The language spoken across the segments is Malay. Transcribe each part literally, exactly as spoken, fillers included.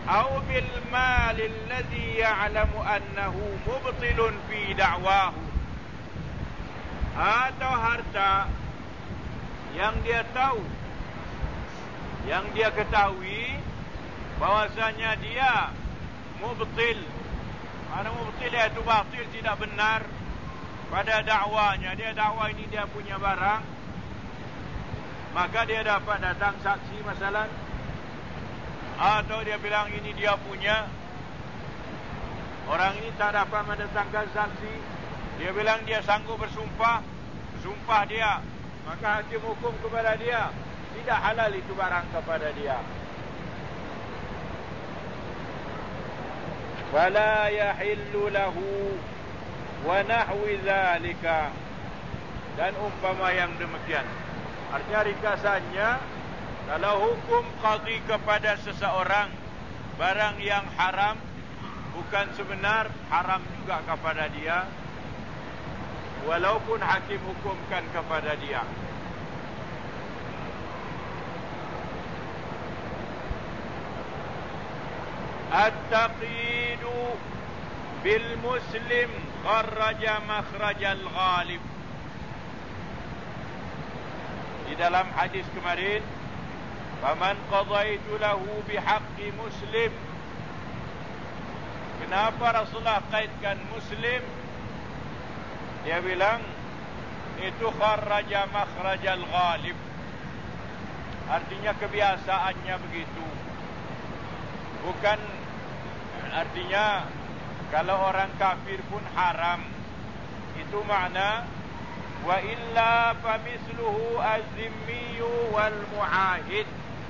au bil mal alladhi ya'lamu annahu mubtilun fi da'wahu, atau harta yang dia tahu, yang dia ketahui bahwasanya dia mubtil. Mana mubtil, iaitu batil, tidak benar pada dakwanya. Dia dakwa ini dia punya barang, maka dia dapat datang saksi masalah, atau dia bilang ini dia punya, orang ini tak dapat mendatangkan saksi, dia bilang dia sanggup bersumpah, sumpah dia, maka hakim hukum kepada dia tidak halal itu barang kepada dia. Wala yahillu lahu wa nahwi dzalika, dan umpama yang demikian. Artinya ringkasannya, kalau hukum qadhi kepada seseorang barang yang haram, bukan sebenar, haram juga kepada dia, walaupun hakim hukumkan kepada dia. At-taqidu bil muslim kharraja makhrajal ghalib. Di dalam hadis kemarin, faman qadaitu lahu bihaqqi muslim. Kenapa Rasulullah kaitkan muslim? Dia bilang itu kharraja makhrajal ghalib, artinya kebiasaannya begitu. Bukan artinya kalau orang kafir pun haram. Itu makna wa illa famithluhu az-zimmiyu wal muahid.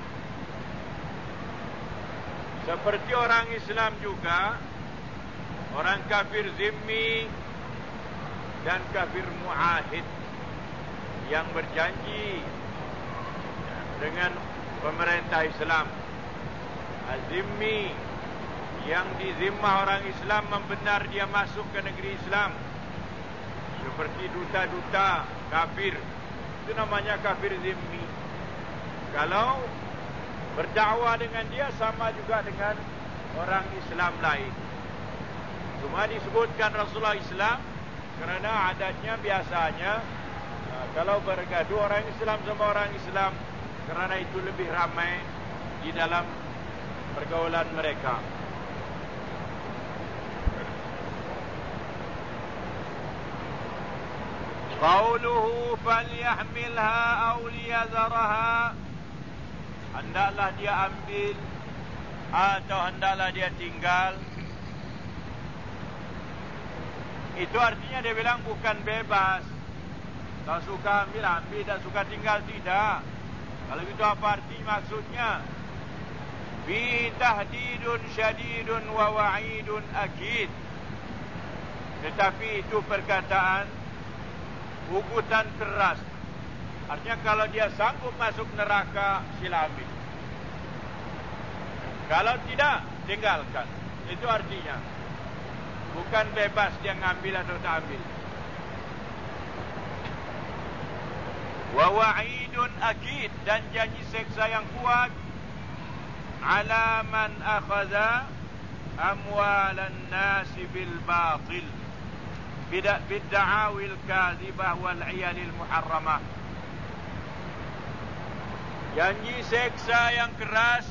Seperti orang Islam juga, orang kafir zimmi dan kafir muahid yang berjanji dengan pemerintah Islam. Az-zimmi yang dizimmah orang Islam, membenar dia masuk ke negeri Islam, seperti duta-duta kafir, itu namanya kafir zimmi. Kalau berdakwah dengan dia sama juga dengan orang Islam lain. Cuma disebutkan Rasulullah Islam kerana adatnya biasanya kalau bergaduh orang Islam sama orang Islam, kerana itu lebih ramai di dalam pergaulan mereka. Qauluhu falyahmilha aw liyadharaha, hendaklah dia ambil atau hendaklah dia tinggal. Itu artinya dia bilang bukan bebas, tak suka ambil ambil, tak suka tinggal tidak. Kalau itu apa arti maksudnya? Bi tahdidun syadidun wa wa'idun akid. Tetapi itu perkataan hukutan keras. Artinya kalau dia sanggup masuk neraka, sila ambil. Kalau tidak, tinggalkan. Itu artinya. Bukan bebas dia ngambil atau tak ambil. Wa wa'idun akid, dan janji seksa yang kuat ala man akhadha amwalan nasi bil batil bidda'awil kadhibah wal iyalil muharramah. Janji seksa yang keras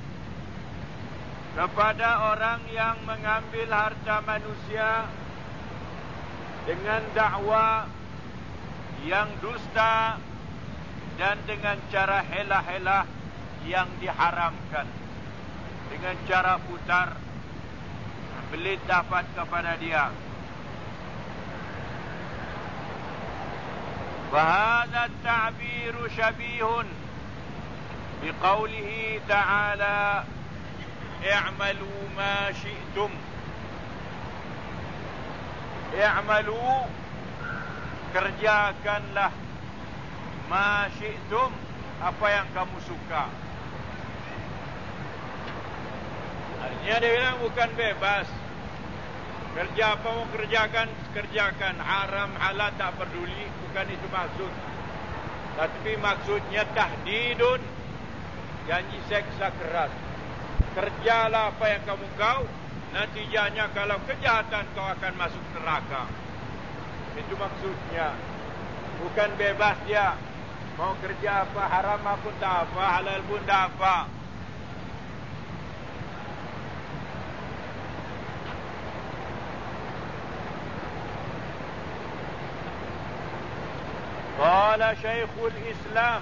kepada orang yang mengambil harta manusia dengan dakwa yang dusta dan dengan cara helah-helah yang diharamkan, dengan cara putar belit dapat kepada dia. Fahadha at-ta'biru syabihun biqaulihi ta'ala i'malu ma syi'tum. I'malu, kerjakanlah, ma syi'tum, apa yang kamu suka. Artinya dia bilang bukan bebas. Kerja apa mau kerjakan, kerjakan. Haram, halal tak peduli, bukan itu maksud. Tapi maksudnya tahdidun, janji seksa keras. kerjalah apa yang kamu kau, natijanya kalau kejahatan kau akan masuk neraka. Itu maksudnya. Bukan bebas dia. Mau kerja apa, haram pun tak apa, halal pun tak apa. Qala Syekhul Islam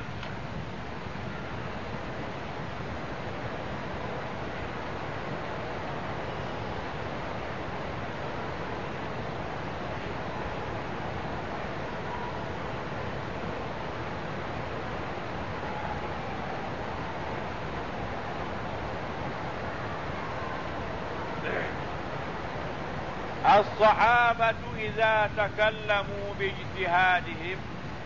الصحابة إذا تكلموا باجتهادهم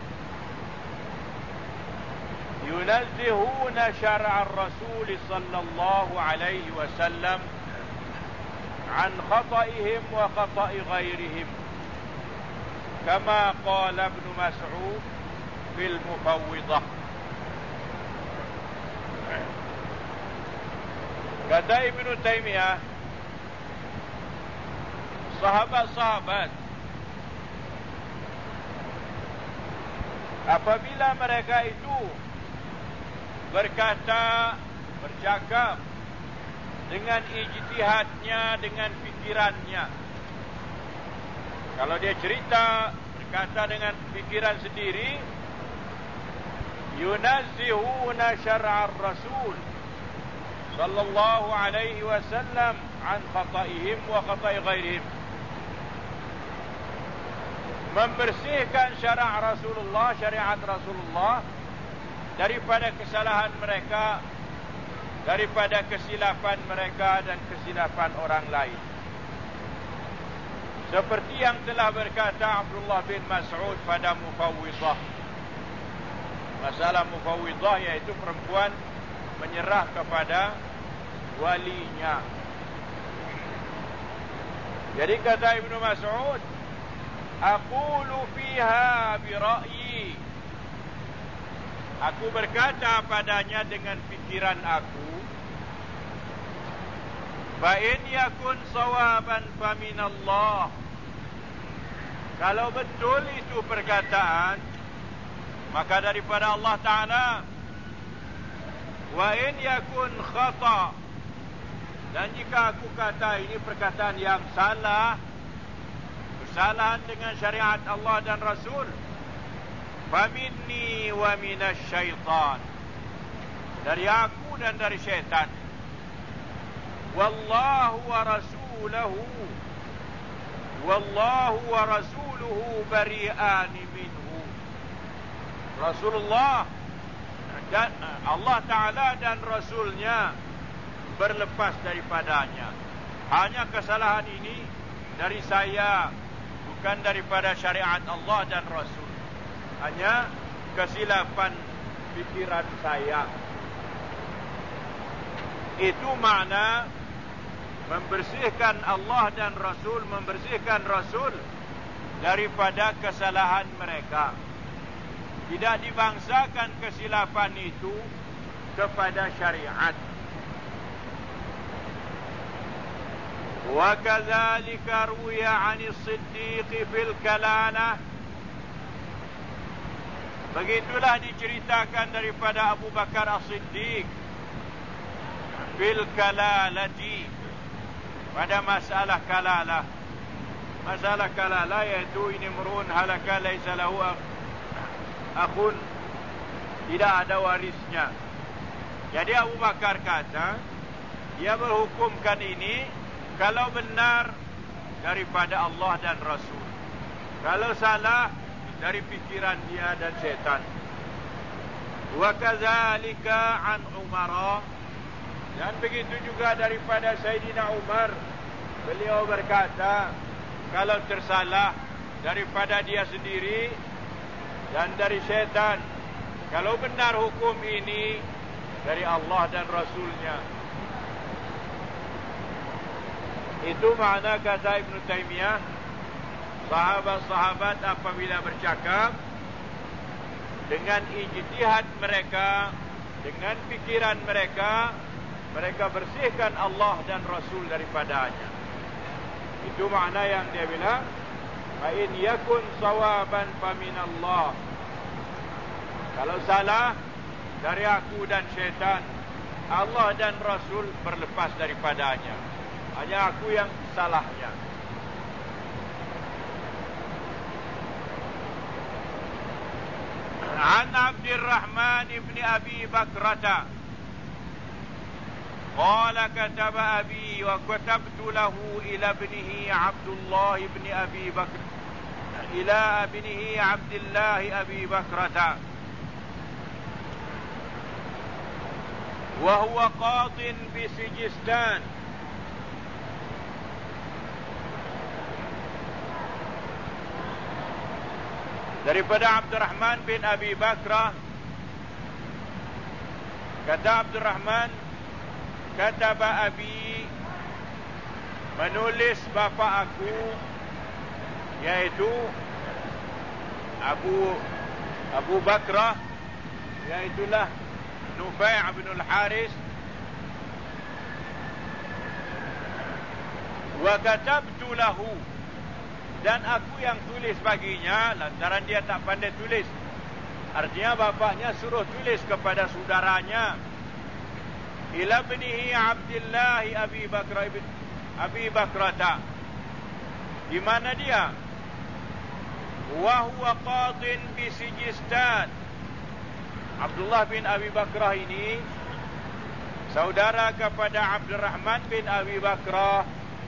ينزهون شرع الرسول صلى الله عليه وسلم عن خطئهم وخطأ غيرهم كما قال ابن مسعود في المفوضة. Kata Ibnu Taimiyah, sahabat-sahabat apabila mereka itu berkata, bercakap dengan ijtihadnya, dengan fikirannya. Kalau dia cerita, berkata dengan fikiran sendiri, yunazzihuna syar'ar rasul sallallahu alaihi wasallam an khata'ihim wa khata'i ghairihim, membersihkan syara' Rasulullah, syariat Rasulullah daripada kesalahan mereka, daripada kesilapan mereka dan kesilapan orang lain. Seperti yang telah berkata Abdullah bin Mas'ud pada Mufawwidah. Masalah Mufawwidah iaitu perempuan menyerah kepada walinya. Jadi kata Ibnu Mas'ud, aqulu fiha bi ra'yi, aku berkata padanya dengan pikiran aku, fa in yakun sawaban fa min Allah, kalau betul itu perkataan maka daripada Allah Ta'ala. Wa in yakun khata, dan jika aku kata ini perkataan yang salah, kesalahan dengan syariat Allah dan Rasul, faminni wa minas syaitan, dari aku dan dari syaitan. Wallahu wa rasuluhu Wallahu wa rasuluhu bari'ani minhu. Rasulullah dan Allah Ta'ala dan Rasulnya berlepas daripadanya. Hanya kesalahan ini dari saya, bukan daripada syariat Allah dan Rasul. Hanya kesilapan pikiran saya. Itu makna membersihkan Allah dan Rasul, membersihkan Rasul daripada kesalahan mereka. Tidak dibangsakan kesilapan itu kepada syariat. Wa kadzalika ruwiya 'ani as-Siddiq fil kalalah. Begitulah diceritakan daripada Abu Bakar As-Siddiq fil kalalati, pada masalah kalalah. Masalah kalalah iaitu ini imrun halaka laisa lahu akhun, tidak ada warisnya. Jadi Abu Bakar kata, dia berhukumkan ini kalau benar daripada Allah dan Rasul, kalau salah dari pikiran dia dan syaitan. Wa kadzalika an Umar, dan begitu juga daripada Sayyidina Umar, beliau berkata kalau tersalah daripada dia sendiri dan dari syaitan, kalau benar hukum ini dari Allah dan Rasulnya. Itu makna kata Ibnu Taimiyah, sahabat-sahabat apabila bercakap dengan ijtihad mereka, dengan pikiran mereka, mereka bersihkan Allah dan Rasul daripadanya. Itu makna yang dia bilang, fa in yakun sawaban fa minallah. Kalau salah dari aku dan syaitan, Allah dan Rasul berlepas daripadanya. Hanya aku yang salahnya. An Abdurrahman ibn Abi Bakrata qala kataba abi wa katabtu lahu ila ibnihi Abdullah ibn Abi Bakr ila ibnihi Abdullah Abi Bakrata wa huwa qadin bi Sijistan. Daripada Abdurrahman bin Abi Bakrah, kata Abdurrahman, kataba abi, menulis bapa aku, yaitu Abu Abu Bakrah, yaitulah Nufai' bin al-Haris, wa katabtu lahu, dan aku yang tulis baginya lantaran dia tak pandai tulis. Artinya bapaknya suruh tulis kepada saudaranya, ila ibnihi Abdullah Abi Bakr ibn Abi Bakrata. Di mana dia? Wa huwa qadin bi Sijistan. Abdullah bin Abi Bakrah ini saudara kepada Abdurrahman bin Abi Bakrah.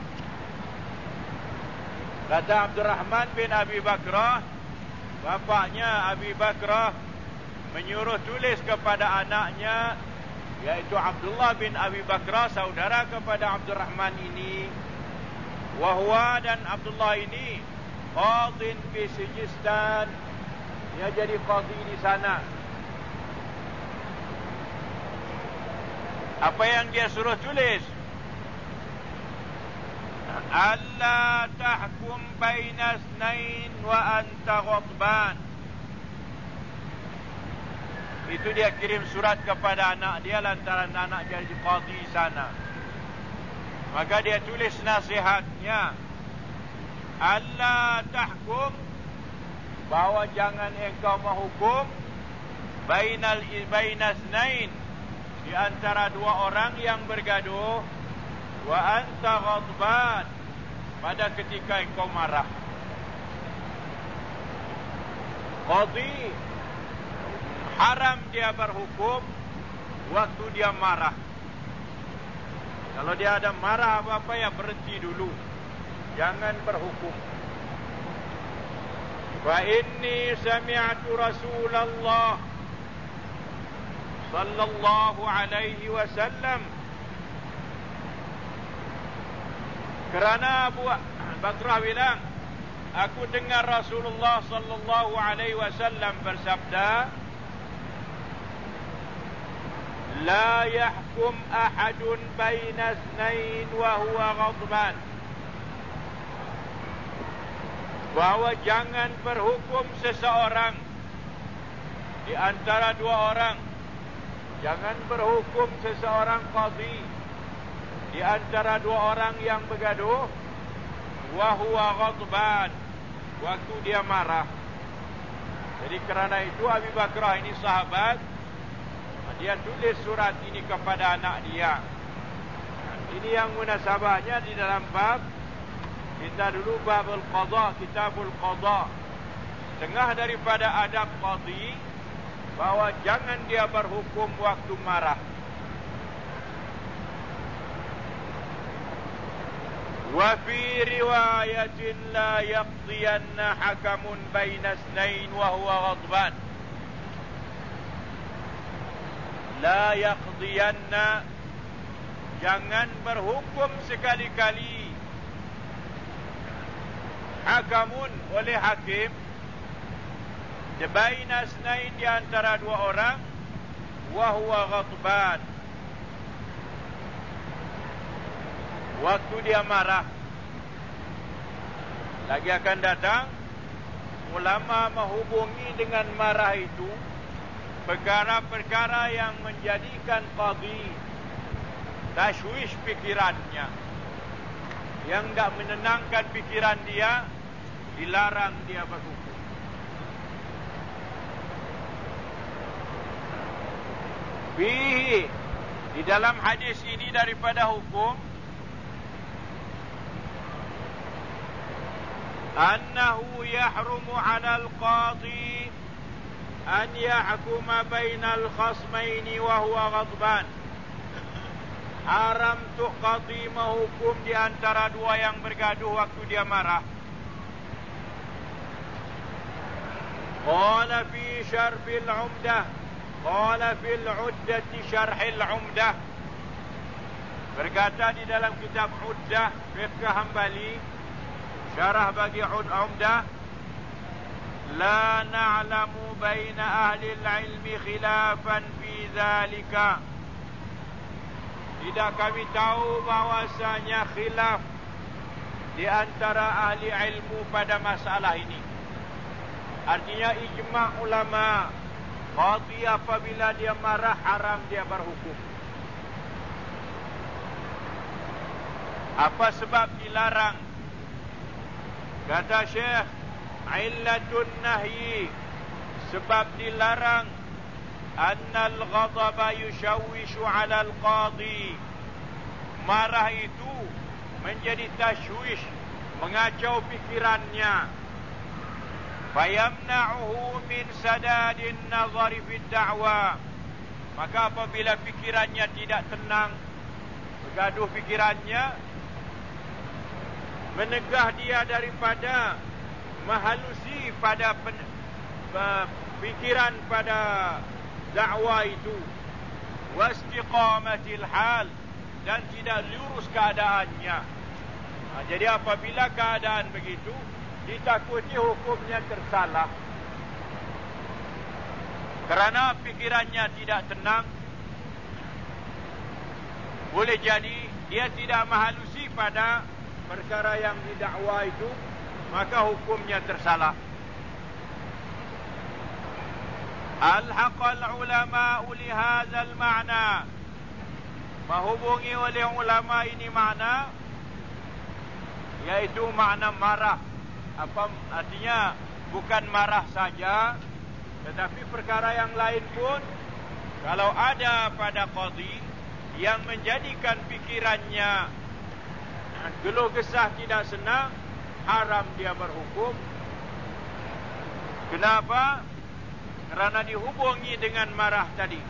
Kata Abdurrahman bin Abi Bakrah, bapaknya Abi Bakrah menyuruh tulis kepada anaknya, yaitu Abdullah bin Abi Bakrah, saudara kepada Abdurrahman ini, wahwa, dan Abdullah ini qadin fi Sijistan, dia jadi qadhi di sana. Apa yang dia suruh tulis? Alla tahkum baina isnain wa anta ghadban. Itu dia kirim surat kepada anak dia lantaran anak jadi qadhi sana. Maka dia tulis nasihatnya, alla tahkum, bahawa jangan engkau menghukum bainal baina isnain, di antara dua orang yang bergaduh, wa anta ghadban, pada ketika engkau marah. Qadhi haram dia berhukum waktu dia marah. Kalau dia ada marah apa-apa, ya berhenti dulu, jangan berhukum. Fa inni sami'tu Rasulullah sallallahu alaihi wasallam, kerana Abu Bakrah bilang, aku dengar Rasulullah sallallahu alaihi wasallam bersabda, la yahkum ahadun baina isnain wa huwa ghadban, bahawa jangan berhukum seseorang di antara dua orang, jangan berhukum seseorang qadhi di antara dua orang yang bergaduh, wa huwa ghadban, waktu dia marah. Jadi kerana itu Abi Bakrah ini sahabat, dia tulis surat ini kepada anak dia. Ini yang munasabahnya di dalam bab kita dulu, babul qadha, kitabul qadha. Tengah daripada adab qadhi, bahawa jangan dia berhukum waktu marah. Wa fi riwayatin la yaqdiyanna hakamun baina isnain wa huwa ghadban. La yaqdiyanna, jangan berhukum sekali-kali, hakamun, oleh hakim, baina isnain, di antara dua orang, wa huwa ghadban, waktu dia marah. Lagi akan datang, ulama menghubungi dengan marah itu perkara-perkara yang menjadikan qadhi tashwish pikirannya, yang tak menenangkan pikiran dia, dilarang dia berhukum. Fihi, di dalam hadis ini daripada hukum, annahu yahrumu 'ala al-qadhi an yahkuma bainal khasmaini wa huwa ghadban. Haram untuk qadhi menghukum di antara dua yang bergaduh waktu dia marah. Qala fi syarhil 'umdah, qala fil 'uddati syarhil 'umdah. Berkata di dalam kitab Uddah Fiqh Hambali, syarah bagi Umdah, la na'lamu baina ahli al-ilmi khilafan fi dhalika. Tidak kami tahu bahwasanya khilaf di antara ahli ilmu pada masalah ini. Artinya ijma' ulama, qadhi apabila dia marah haram dia berhukum. Apa sebab dilarang? Kata Syekh, illatun nahyi, sebab dilarang, annal ghadaba yushawwishu 'ala al-qadhi. Marah itu menjadi tashwish, mengacau pikirannya. Fayamna'uhu min sadadin nazari fid da'wa. Maka apabila pikirannya tidak tenang, bergaduh pikirannya, menegah dia daripada menghalusi pada pen, uh, pikiran pada dakwah itu, wastiqamatil hal, dan tidak lurus keadaannya. Nah, jadi apabila keadaan begitu, ditakuti hukumnya tersalah kerana pikirannya tidak tenang. Boleh jadi dia tidak menghalusi pada perkara yang didakwa itu, maka hukumnya tersalah. Al-haqal ulama'u li hadzal ma'na, menghubungi oleh ulama ini makna, yaitu makna marah. Apa artinya? Bukan marah saja, tetapi perkara yang lain pun, kalau ada pada qadhi yang menjadikan pikirannya geluh gesah tidak senang, haram dia berhukum. Kenapa? Kerana dihubungi dengan marah tadi.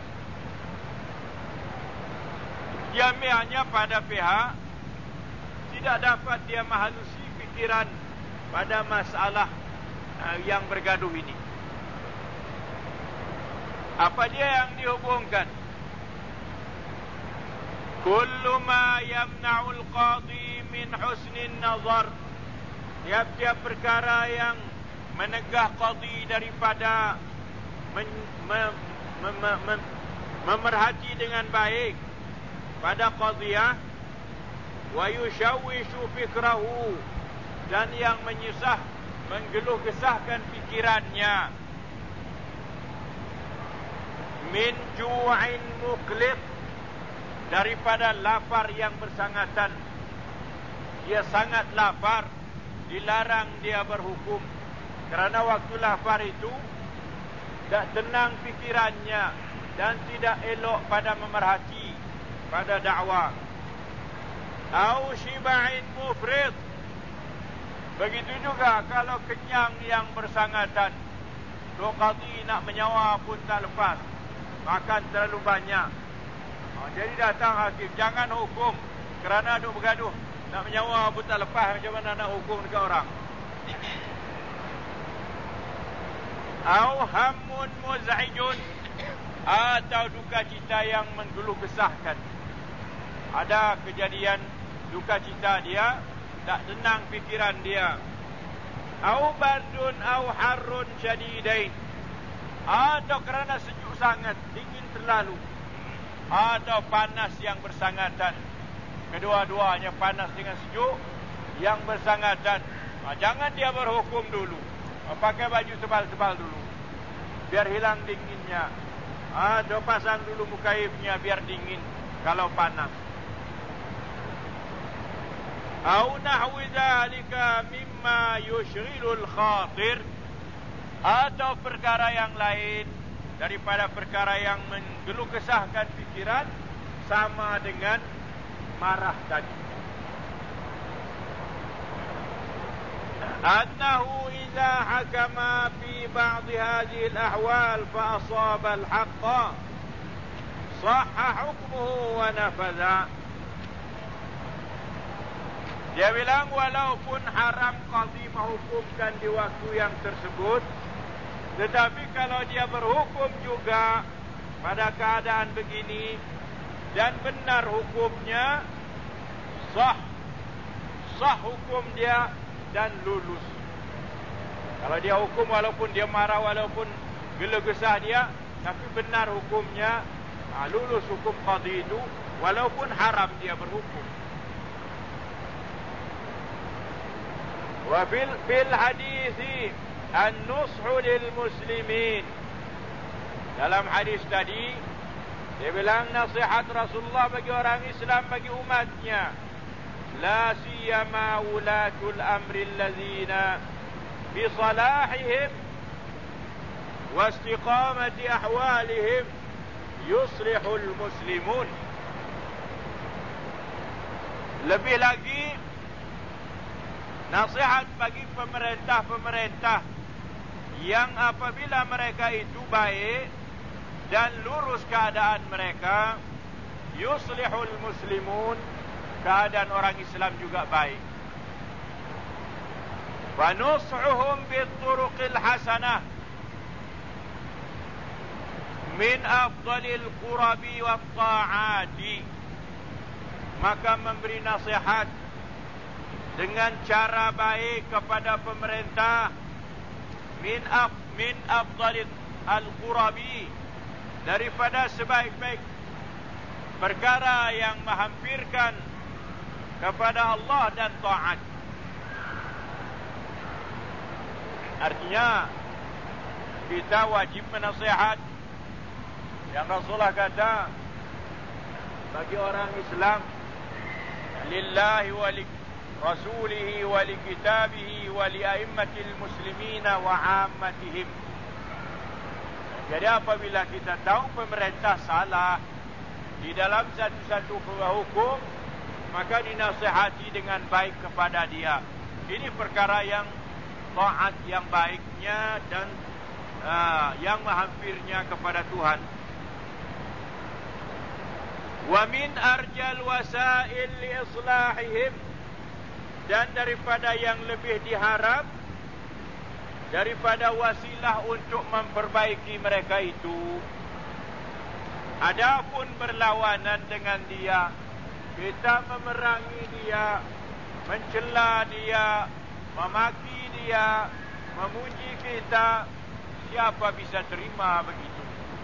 Jami'nya pada pihak tidak dapat dia menghalusi pikiran pada masalah uh, yang bergaduh ini. Apa dia yang dihubungkan? Kullu ma yamna'ul qadhi min husnin nazar. Tiap-tiap perkara yang menegah qadhi daripada men, mem, mem, mem, mem, memerhati dengan baik pada qadhiyah, wa yushawwishu fikrahu, dan yang menyusah, menggeluh gesahkan pikirannya, min ju'in muqlid, daripada lapar yang bersangatan. Dia sangat lapar, dilarang dia berhukum. Kerana waktu lapar itu tak tenang pikirannya dan tidak elok pada memerhati pada dakwah. Au shiba'in mufrid, begitu juga kalau kenyang yang bersangatan. Dua qadhi nak menyawa pun tak lepas, makan terlalu banyak. Ha, jadi datang hakim, jangan hukum kerana duk bergaduh, nak menyawa pun tak lepas, macam mana nak hukum dekat orang? Au hammun muz'ijun, atau duka cita yang menggeluh gesahkan. Ada kejadian duka cita dia, tak tenang fikiran dia. Au bardun au harrun syadidain, atau kerana sejuk sangat, dingin terlalu, atau panas yang bersangatan. Kedua-duanya, panas dengan sejuk yang bersangatan. Ha, jangan dia berhukum dulu. Ha, pakai baju tebal-tebal dulu, biar hilang dinginnya. Ha, dia pasang dulu mukaifnya biar dingin kalau panas. au nahwi dzalika mimma yushghilul khatir, atau perkara yang lain daripada perkara yang menggeluh kesahkan fikiran, sama dengan marah tadi. Annahu idza hakama fi ba'd hadhihi al-ahwal fa asaba al-haqqa sahha hukmuhu wa nafadha. Dia bilang walaupun haram qadhi menghukumkan di waktu yang tersebut, tetapi kalau dia berhukum juga pada keadaan begini dan benar hukumnya, sah sah hukum dia dan lulus. Kalau dia hukum walaupun dia marah, walaupun geluh kesah dia, tapi benar hukumnya, lulus hukum qadhi itu walaupun haram dia berhukum. Wa bil bil hadithi an-nushu lil muslimin. Dalam hadis tadi dia bilang nasihat Rasulullah bagi orang Islam, bagi umatnya, la siyama ulatul amri allazina bi salahihim wa istiqamati ahwalihim yuslihul muslimun. Lebih lagi nasihat bagi pemerintah-pemerintah yang apabila mereka itu baik dan lurus keadaan mereka, yuslihul muslimun, keadaan orang Islam juga baik. Wa nus'uhum bituruqil hasanah min afdalil qurabi wat ta'ati, maka memberi nasihat dengan cara baik kepada pemerintah, min af min afdalil al-qurabi, daripada sebaik-baik perkara yang menghampirkan kepada Allah dan taat. Artinya kita wajib menasihat. Yang Rasulullah kata bagi orang Islam, lillahi wa li rasulihi wa li kitabihi wa li a'immatil muslimina wa 'ammatihim. Jadi apabila kita tahu pemerintah salah di dalam satu-satu hukum, maka dinasihati dengan baik kepada dia. Ini perkara yang taat, yang baiknya dan uh, yang menghampirnya kepada Tuhan. Wa min arjal wasail li islahihim, dan daripada yang lebih diharap daripada wasilah untuk memperbaiki mereka itu, adapun berlawanan dengan dia, kita memerangi dia, mencela dia, memaki dia, memuji kita, siapa bisa terima begitu?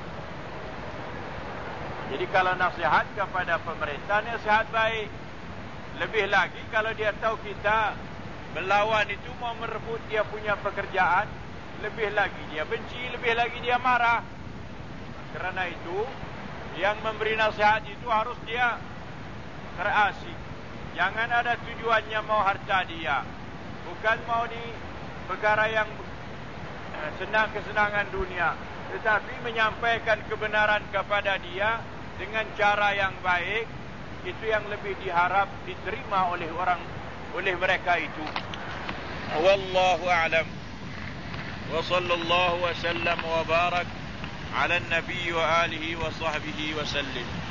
Jadi kalau nasihat kepada pemerintah, nasihat baik. Lebih lagi kalau dia tahu kita berlawan itu mau merebut dia punya pekerjaan, lebih lagi dia benci, lebih lagi dia marah. Kerana itu yang memberi nasihat itu harus dia terasik. Jangan ada tujuannya mau harta dia, bukan mau di perkara yang senang kesenangan dunia, tetapi menyampaikan kebenaran kepada dia dengan cara yang baik. Itu yang lebih diharap diterima oleh orang, oleh mereka itu. Wallahu a'lam. Wa sallallahu wa sallam wa barak ala an-nabiy wa alihi wa sahbihi wa sallim.